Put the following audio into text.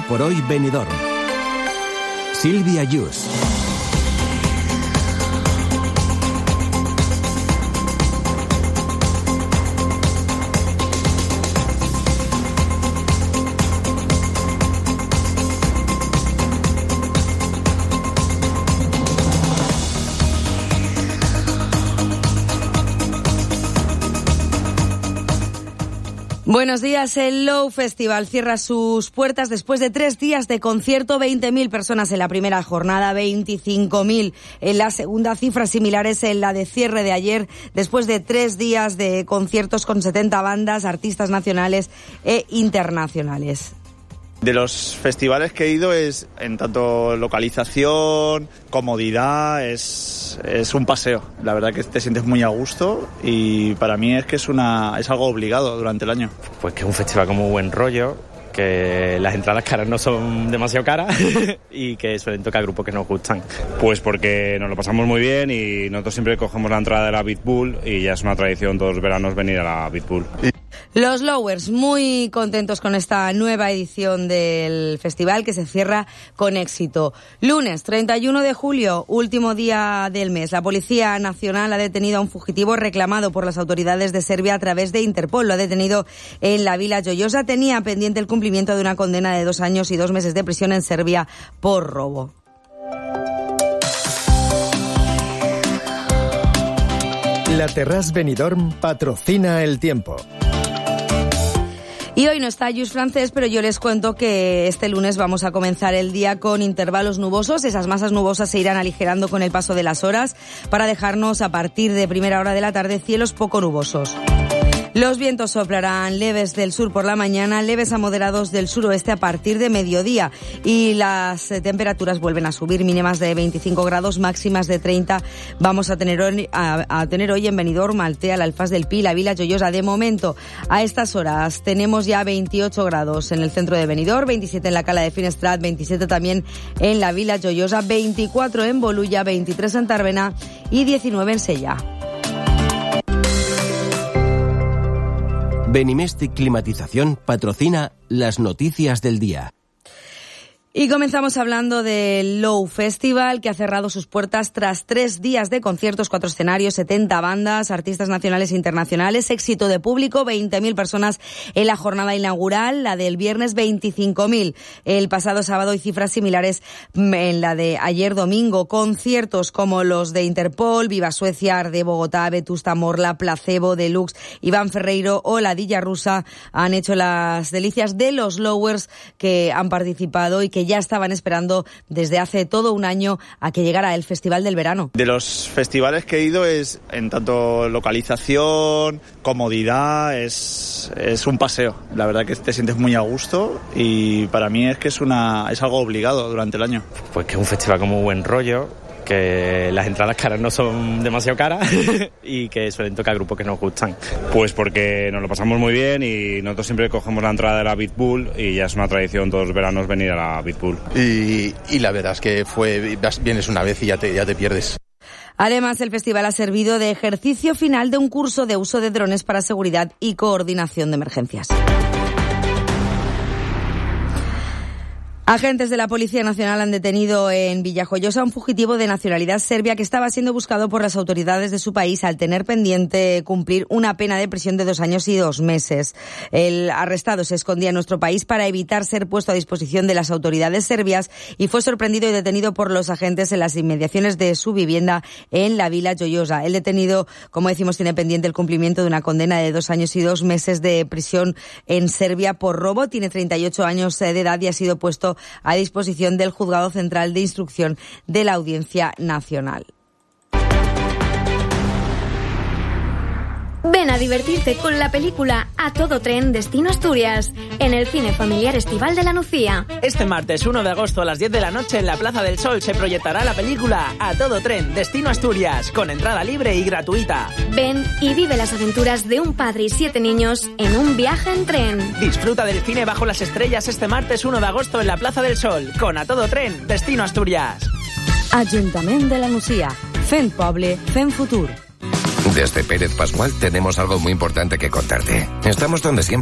por hoy Benidorm. Silvia Yus. Buenos días. El Low Festival cierra sus puertas después de 3 días de concierto. 20.000 personas en la primera jornada, 25.000 en la segunda. Cifras similares en la de cierre de ayer, después de 3 días de conciertos con 70 bandas, artistas nacionales e internacionales. De los festivales que he ido es, en tanto localización, comodidad, es un paseo. La verdad que te sientes muy a gusto y para mí es que es algo obligado durante el año. Pues que es un festival con muy buen rollo, que las entradas caras no son demasiado caras y que suelen tocar grupos que nos gustan. Pues porque nos lo pasamos muy bien y nosotros siempre cogemos la entrada de la Beatpool y ya es una tradición todos los veranos venir a la Beatpool. Los Lowers muy contentos con esta nueva edición del festival que se cierra con éxito. Lunes 31 de julio, último día del mes. La Policía Nacional ha detenido a un fugitivo reclamado por las autoridades de Serbia a través de Interpol. Lo ha detenido en la Vila Jojosa. Tenía pendiente el cumplimiento de una condena de 2 años y 2 meses de prisión en Serbia por robo. La Terrasse Benidorm patrocina el tiempo. Y hoy no está Just Francés, pero yo les cuento que este lunes vamos a comenzar el día con intervalos nubosos. Esas masas nubosas se irán aligerando con el paso de las horas para dejarnos a partir de primera hora de la tarde cielos poco nubosos. Los vientos soplarán leves del sur por la mañana, leves a moderados del suroeste a partir de mediodía y las temperaturas vuelven a subir, mínimas de 25 grados, máximas de 30. Vamos a tener hoy en Benidorm, Altea, la Alfaz del Pi, la Vila Jojosa. De momento, a estas horas tenemos ya 28 grados en el centro de Benidorm, 27 en la Cala de Finestrat, 27 también en la Vila Jojosa, 24 en Bolulla, 23 en Tàrbena y 19 en Sella. Benimestic Climatización patrocina las noticias del día. Y comenzamos hablando del Low Festival, que ha cerrado sus puertas tras 3 días de conciertos, 4 escenarios, 70 bandas, artistas nacionales e internacionales, éxito de público, 20.000 personas en la jornada inaugural, la del viernes 25.000 el pasado sábado y cifras similares en la de ayer domingo. Conciertos como los de Interpol, Viva Suecia, Arde Bogotá, Vetusta Morla, Placebo, Deluxe, Iván Ferreiro o La Dilla Rusa han hecho las delicias de los Lowers, que han participado y que ya estaban esperando desde hace todo un año a que llegara el Festival del Verano. De los festivales que he ido es, en tanto localización, comodidad, es un paseo. La verdad que te sientes muy a gusto y para mí es que es algo obligado durante el año. Pues que es un festival con muy buen rollo, que las entradas caras no son demasiado caras y que suelen tocar grupos que nos gustan. Pues porque nos lo pasamos muy bien y nosotros siempre cogemos la entrada de la Beatpool y ya es una tradición todos los veranos venir a la Beatpool. Y la verdad es que vienes una vez y ya te pierdes. Además, el festival ha servido de ejercicio final de un curso de uso de drones para seguridad y coordinación de emergencias. Agentes de la Policía Nacional han detenido en Villajoyosa a un fugitivo de nacionalidad serbia que estaba siendo buscado por las autoridades de su país al tener pendiente cumplir una pena de prisión de 2 años y 2 meses. El arrestado se escondía en nuestro país para evitar ser puesto a disposición de las autoridades serbias y fue sorprendido y detenido por los agentes en las inmediaciones de su vivienda en la Vila Jojosa. El detenido, como decimos, tiene pendiente el cumplimiento de una condena de 2 años y 2 meses de prisión en Serbia por robo. Tiene 38 años de edad y ha sido puesto a disposición del Juzgado Central de Instrucción de la Audiencia Nacional. Ven a divertirte con la película A Todo Tren Destino Asturias en el Cine Familiar Estival de la Nucía. Este martes 1 de agosto a las 10 de la noche en la Plaza del Sol se proyectará la película A Todo Tren Destino Asturias con entrada libre y gratuita. Ven y vive las aventuras de un padre y 7 niños en un viaje en tren. Disfruta del cine bajo las estrellas este martes 1 de agosto en la Plaza del Sol con A Todo Tren Destino Asturias. Ayuntamiento de la Nucía. Fent Poble, Fent Futur. Desde Pérez Pascual tenemos algo muy importante que contarte. Estamos donde siempre